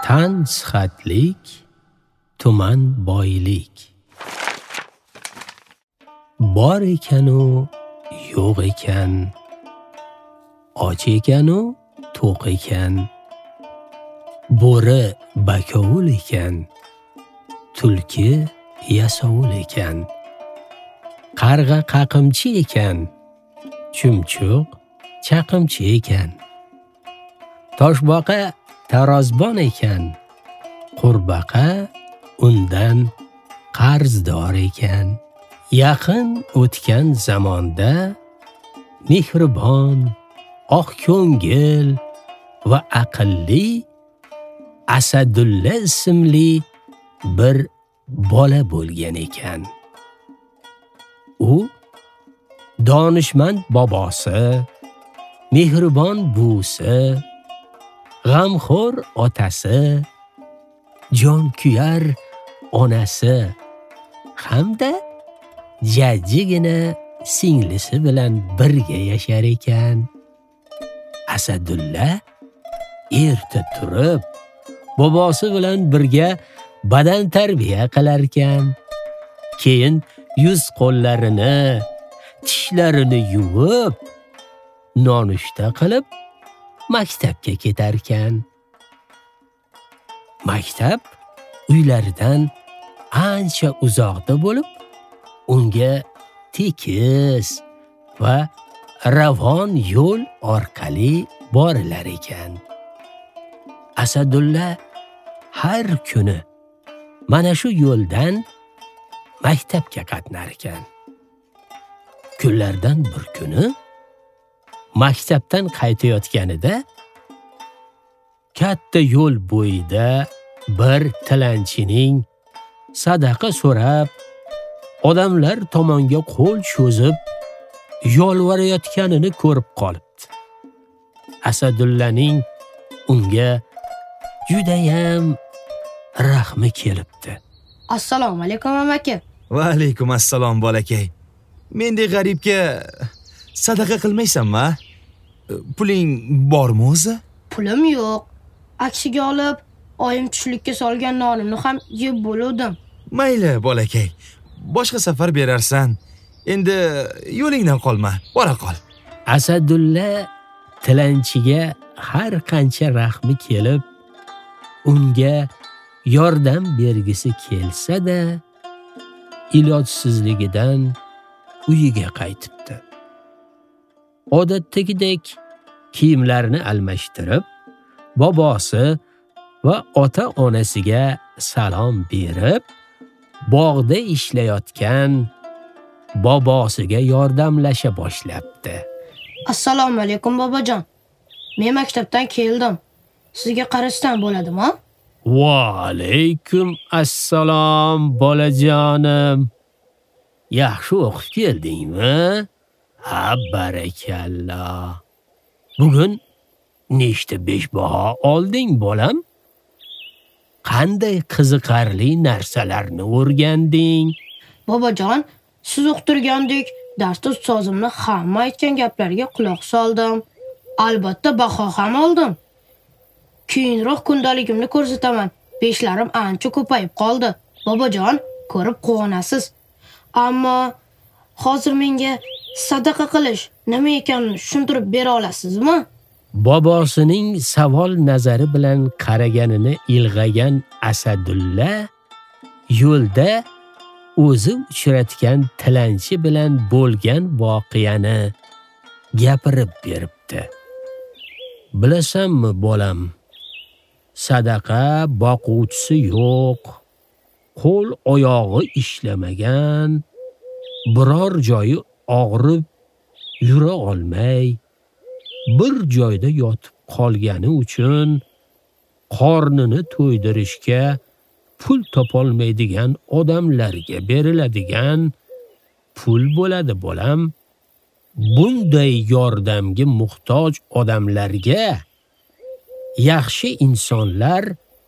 tan sihatlik, tuman boylik. Bor ekanu yo'q ekan, och ekanu to'q ekan, bo'ri bakovul ekan, tulki yasovul ekan, qarg'a qaqimchi ekan, chumchuq chaqimchi ekan, toshbaqa tarozbon ekan, qurbaqa undan qarzdor ekan. Yaqin o'tgan zamonda mehribon, oq ko'ngil va aqlli Asadulla ismli bir bola bo'lgan ekan. U donishmand bobosi, mehribon buvisi, g'amxo'r otasi, jonkuyar onasi hamda jajjigina singlisi bilan birga yashar ekan. Asadulla erta turib, bobosi bilan birga badan tarbiya qilar ekan. Keyin yuz-qo'llarini, tishlarini yuvib, nonushta qilib, maktabga ketar ekan. Maktab uylaridan ancha uzoqda bo'lib, unga tekis va ravon yo'l orqali borilar ekan. Asadulla har kuni mana shu yo'ldan maktabga qatnar ekan. Kunlardan bir kuni maktabdan qaytayotganida katta yo'l bo'yida bir tilanchining sadaqa so'rab, odamlar tomonga qo'l cho'zib yolvorayotganini ko'rib qolibdi. Asadullaning unga judayam rahmi kelibdi. Assalomu alaykum amaki. Va alaykum assalom bolakay. Mendek g'aribga sadaqa qilmaysanmi? Puling bormi o'zi? Pulim yo'q. Aksiga olib, oyim tushlikka solgan nonimni ham yeb bo'ldim. Mayli bolakay. Boshqa safar berarsan. Endi yo'lingdan qolma, bora qol. Asadulla tilanchiga har qancha rahmi kelib, unga yordam bergisi kelsa-da, ilojsizligidan uyiga qaytibdi. Odatdagidek kiyimlarini almashtirib, bobosi va ota-onasiga salom berib, bog'da ishlayotgan bobosiga yordamlasha boshlabdi. Assalomu alaykum bobojon. Men maktabdan keldim. Sizga qarashdan bo'ladimi? Va alaykum assalom bolajonim. Yaxshi o'qib keldingmi? Ha, barakalloh. Bugun nechta beshbaho olding, bolam? Qanday qiziqarli narsalarni o'rganding? Bobojon, siz o'qitirgandek darsda ustozimni hamma aytgan gaplariga quloq soldim. Albatta baho ham oldim. Keyinroq kundaligimni ko'rsataman. Beshlarim ancha ko'payib qoldi. Bobojon, ko'rib quvonasiz. Ammo hozir menga sadaqa qilish nima ekanini tushuntirib bera olasizmi? Bobosining savol nazari bilan qaraganini ilg'agan Asadulla yo'lda o'zi uchratgan tilanchi bilan bo'lgan voqeani gapirib beribdi. Bilasanmi, bolam? Sadaqa boquvchisi yo'q, qo'l oyog'i ishlamagan, biror joyi og'rib yura olmay, bir joyda yotib qolgani uchun qornini to'ydirishga pul topolmaydigan odamlarga beriladigan pul bo'ladi, bolam. Bunday yordamga muhtoj odamlarga yaxshi insonlar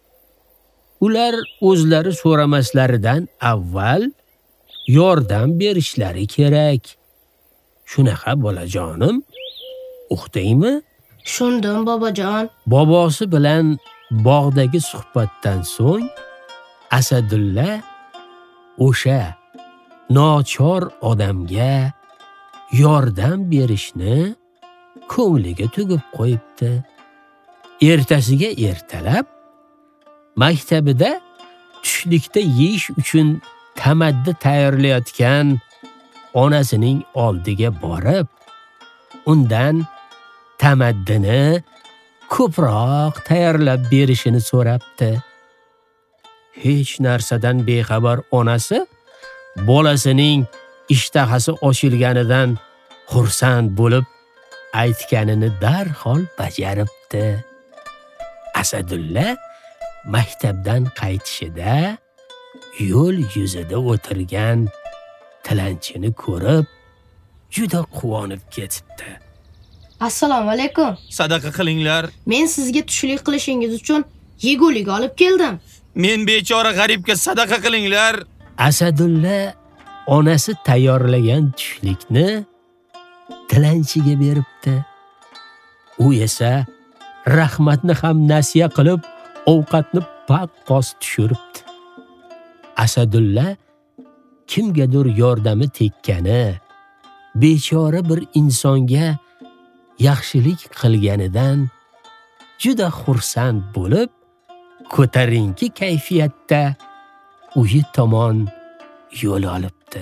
ular o'zlari so'ramaslaridan avval yordam berishlari kerak. Shunaqa bolajonim, uqdingmi? Shundim bobojon. Bobosi bilan bog'dagi suhbatdan so'ng Asadulla o'sha nochor odamga yordam berishni ko'ngliga tugib qo'yibdi. Ertasiga ertalab maktabida tushlikda yeyish uchun tamaddi tayyorlayotgan onasining oldiga borib, undan tamaddini ko'proq tayyorlab berishini so'rabdi. Hech narsadan bexabar onasi bolasining ishtahasi ochilganidan xursand bo'lib, aytganini darhol bajaribdi. Asadulla maktabdan qaytishida yo'l yuzida o'tirgan tilanchini ko'rib, juda quvonib ketibdi. Assalomu alaykum. Sadaqa qilinglar. Men sizga tushlik qilishingiz uchun yegulik olib keldim. Men bechora g'aribga sadaqa qilinglar. Asadulla onasi tayyorlagan tushlikni tilanchiga beribdi. U esa rahmatni ham nasiya qilib, ovqatni paqqos tushiribdi. Asadulla kimgadir yordami tekkani, bechora bir insonga yaxshilik qilganidan juda xursand bo'lib, ko'tarinki kayfiyatda uyi tomon yo'l olibdi.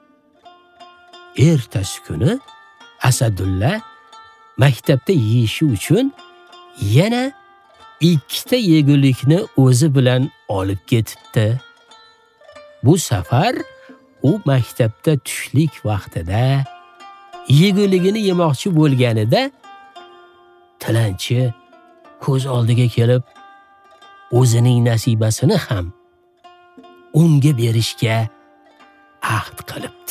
Ertasi kuni Asadulla maktabda yeyishi uchun yana 2 ta yegulikni o'zi bilan olib ketibdi. Bu safar u maktabda tushlik vaqtida yeguligini yemoqchi bo'lganida tilanchi ko'z oldiga kelib, o'zining nasibasini ham unga berishga ahd qilibdi.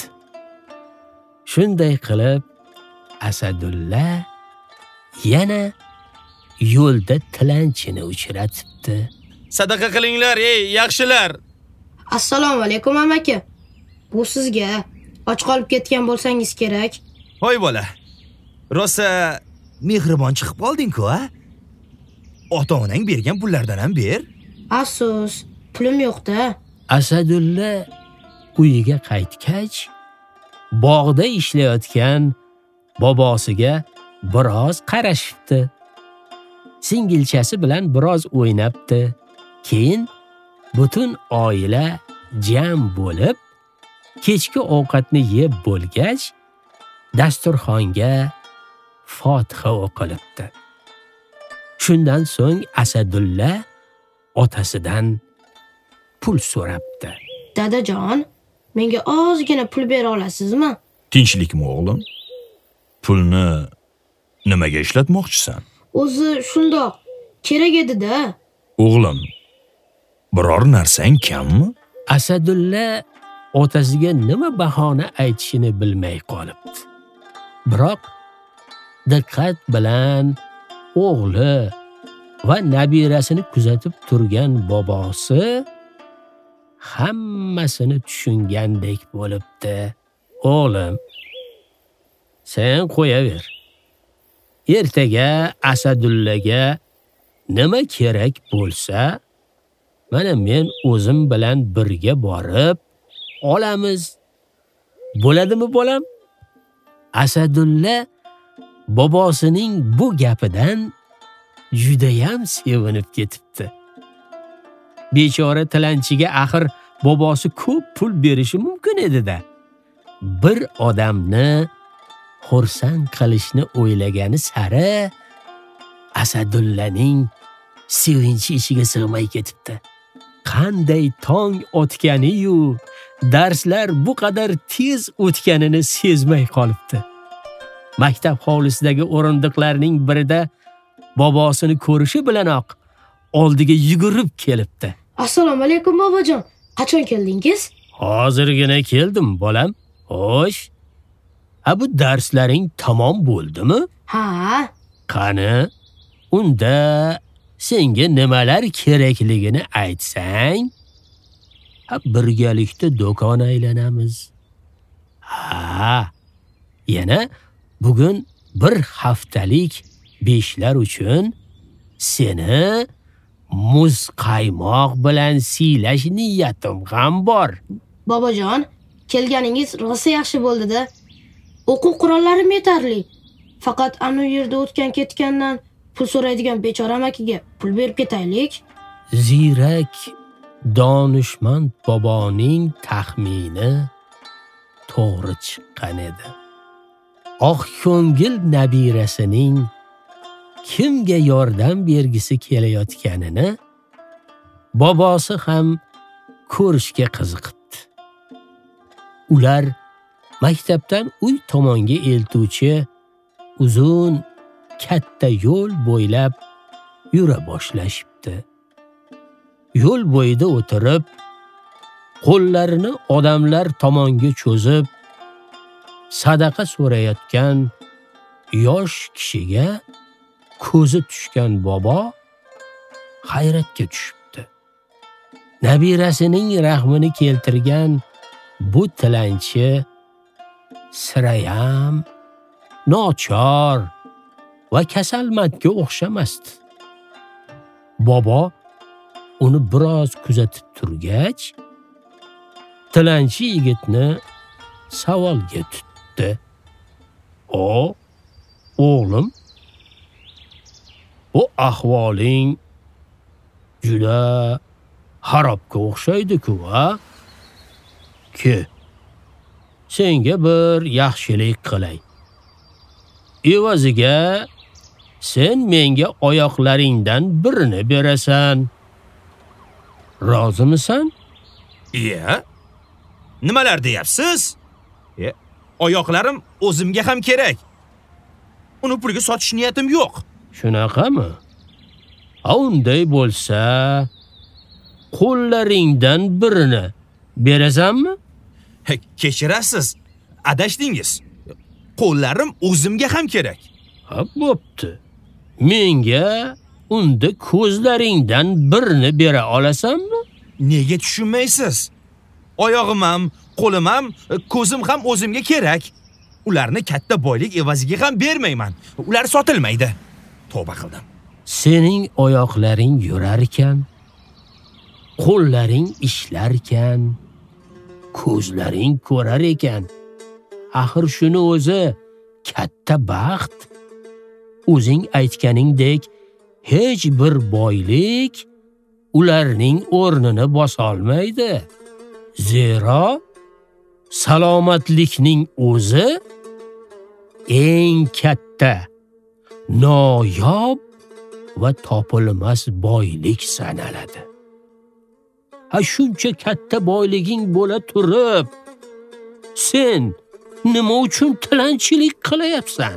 Shunday qilib Asadulla yana yo'lda tilanchini uchratibdi. Sadaqa qilinglar, ey yaxshilar. Assalomu alaykum amaki. Bu sizga och qolib ketgan bo'lsangiz kerak. Voy bola. Rosa mehribon chiqib qolding-ku, a? Ota-onang bergan pullardan ham ber. Afsus, pulim yo'q-da. Asadulla uyiga qaytgach, bog'da ishlayotgan bobosiga biroz qarashibdi. Singilchasi bilan biroz o'ynabdi. Keyin butun oila jam bo'lib, kechki ovqatni yeb bo'lgach, dasturxonga Fotiha o'qilibdi. Shundan so'ng Asadulla otasidan pul so'rabdi. Dadajon, menga ozgina pul bera olasizmi? Tinchlikmi o'g'lim? Pulni nimaga ishlatmoqchisan? O'zi shundoq kerak edi-da. O'g'lim, biror narsang kammi? Asadulla otasiga nima bahona aytishini bilmay qolibdi. Biroq diqqat bilan o'g'li va nabirasini kuzatib turgan bobosi hammasini tushungandek bo'libdi. O'g'lim, sen qo'yaver. Ertaga Asadullaga nima kerak bo'lsa, mana men o'zim bilan birga borib olamiz. Bo'ladimi, bolam? Asadulla bobosining bu gapidan juda ham sevinib ketibdi. Bechora tilanchiga axir bobosi ko'p pul berishi mumkin edi-da. Bir odamni xursand qilishni o'ylagani sari Asadullaning sevinchi ichiga sig'may ketibdi. Qanday tong otgani-yu, darslar bu qadar tez o'tganini sezmay qolibdi. Maktab hovlisidagi o'rindiqlarning birida bobosini ko'rishi bilanoq oldiga yugurib kelibdi. Assalomu alaykum bobojon. Qachon keldingiz? Hozirgina keldim, bolam. Xo'sh. Bu darslaring tamom bo'ldimi? Ha. Qani, unda senga nimalar kerakligini aytsang, birgalikda do'kon aylanamiz. Ha. Yana bugun bir haftalik beshlar uchun seni muz qaymoq bilan siylash niyatim ham bor. Bobojon, kelganingiz rosa yaxshi bo'ldi-da. O'quv qurollarim yetarli. Faqat anu yerda o'tgan ketgandan pul so'raydigan bechora amakiga pul berib ketaylik. Ziyrak donishmand boboning taxmini to'g'ri chiqqan edi. Oq ko'ngil nabirasining kimga yordam bergisi kelayotganini bobosi ham ko'rishga qiziqibdi. Ular maktabdan uy tomonga eltuvchi uzun katta yo'l bo'ylab yura boshlashibdi. Yo'l bo'yida o'tirib, qo'llarini odamlar tomonga cho'zib, sadaqa so'rayotgan yosh kishiga ko'zi tushgan bobo hayratga tushibdi. Nabirasining rahmini keltirgan bu tilanchi sirayam nochor va kasalmandga o'xshamasdi. Bobo uni biroz kuzatib turgach, tilanchi yigitni savolga tutdi. O'g'lim, bu ahvoling juda xarobga o'xshaydi-ku, a? Ke, senga bir yaxshilik qilay. Evaziga sen menga oyoqlaringdan birini berasan. Rozimisan? Iya. Nimalar deyapsiz? Oyoqlarim o'zimga ham kerak. Uni pulga sotish niyatim yo'q. Shunaqami? Unday bo'lsa, qo'llaringdan birini berasanmi? Kechirasiz, adashdingiz. Qo'llarim o'zimga ham kerak. Bo'pti. Menga unda ko'zlaringdan birini bera olasanmi? Nega tushunmaysiz? Oyog'im ham, qo'lim ham, ko'zim ham o'zimga kerak. Ularni katta boylik evaziga ham bermayman. Ular sotilmaydi. Tavba qildim. Sening oyoqlaring yurar ekan, qo'llaring ishlar ekan, ko'zlaring ko'rar ekan. Axir shuni o'zi katta baxt. O'zing aytganingdek, hech bir boylik ularning o'rnini bosa olmaydi. Zero salomatlikning o'zi eng katta, noyob va topilmas boylik sanaladi. Shuncha katta boyliging bo'la turib, sen nima uchun tilanchilik qilyapsan?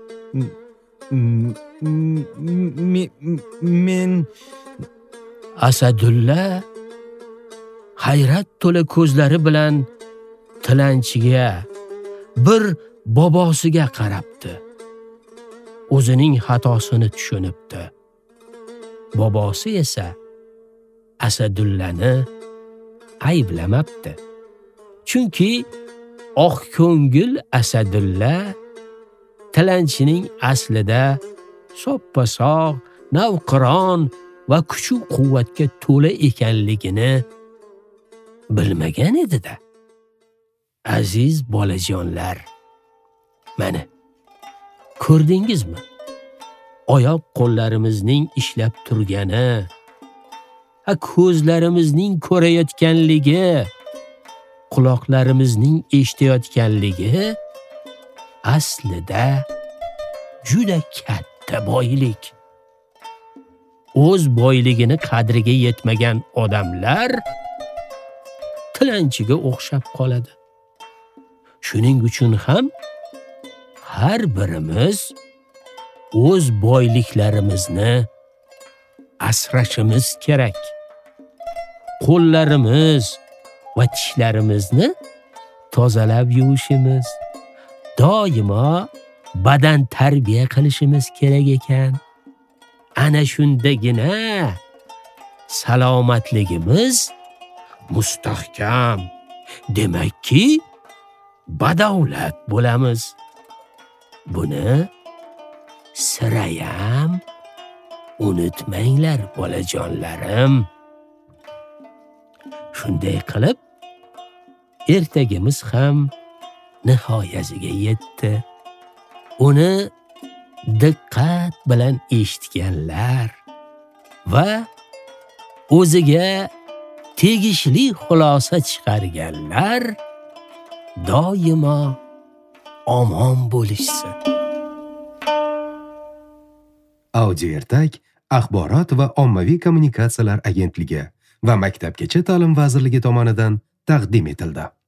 Men Asadulla hayrat to'la ko'zlari bilan tilanchiga, bir bobosiga qarabdi. O'zining xatosini tushunibdi. Bobosi esa Asadullani ayblamabdi. Chunki oq ko'ngil Asadulla tilanchining aslida soppa-sog', navqiron va kuch-quvvatga to'la ekanligini bilmagan edi-da. Aziz bolajonlar, mana ko'rdingizmi? Oyoq qo'llarimizning ishlab turgani, ko'zlarimizning ko'rayotganligi, quloqlarimizning eshitayotganligi aslida juda katta boylik. O'z boyligini qadriga yetmagan odamlar tilanchiga o'xshab qoladi. Shuning uchun ham har birimiz o'z boyliklarimizni asrashimiz kerak. Qo'llarimiz va tishlarimizni tozalab yuvishimiz, doimo badan tarbiya qilishimiz kerak ekan. Ana shundagina salomatligimiz mustahkam, demakki badavlat bo'lamiz. Buni sirayam unutmanglar bolajonlarim. Shunday qilib, ertagimiz ham nihoyasiga yetdi. Uni diqqat bilan eshitganlar va o'ziga tegishli xulosa chiqarganlar doimo omon bo'lishsin. Audio ertak Axborot va ommaviy kommunikatsiyalar agentligi va Maktabgacha ta'lim vazirligi tomonidan taqdim etildi.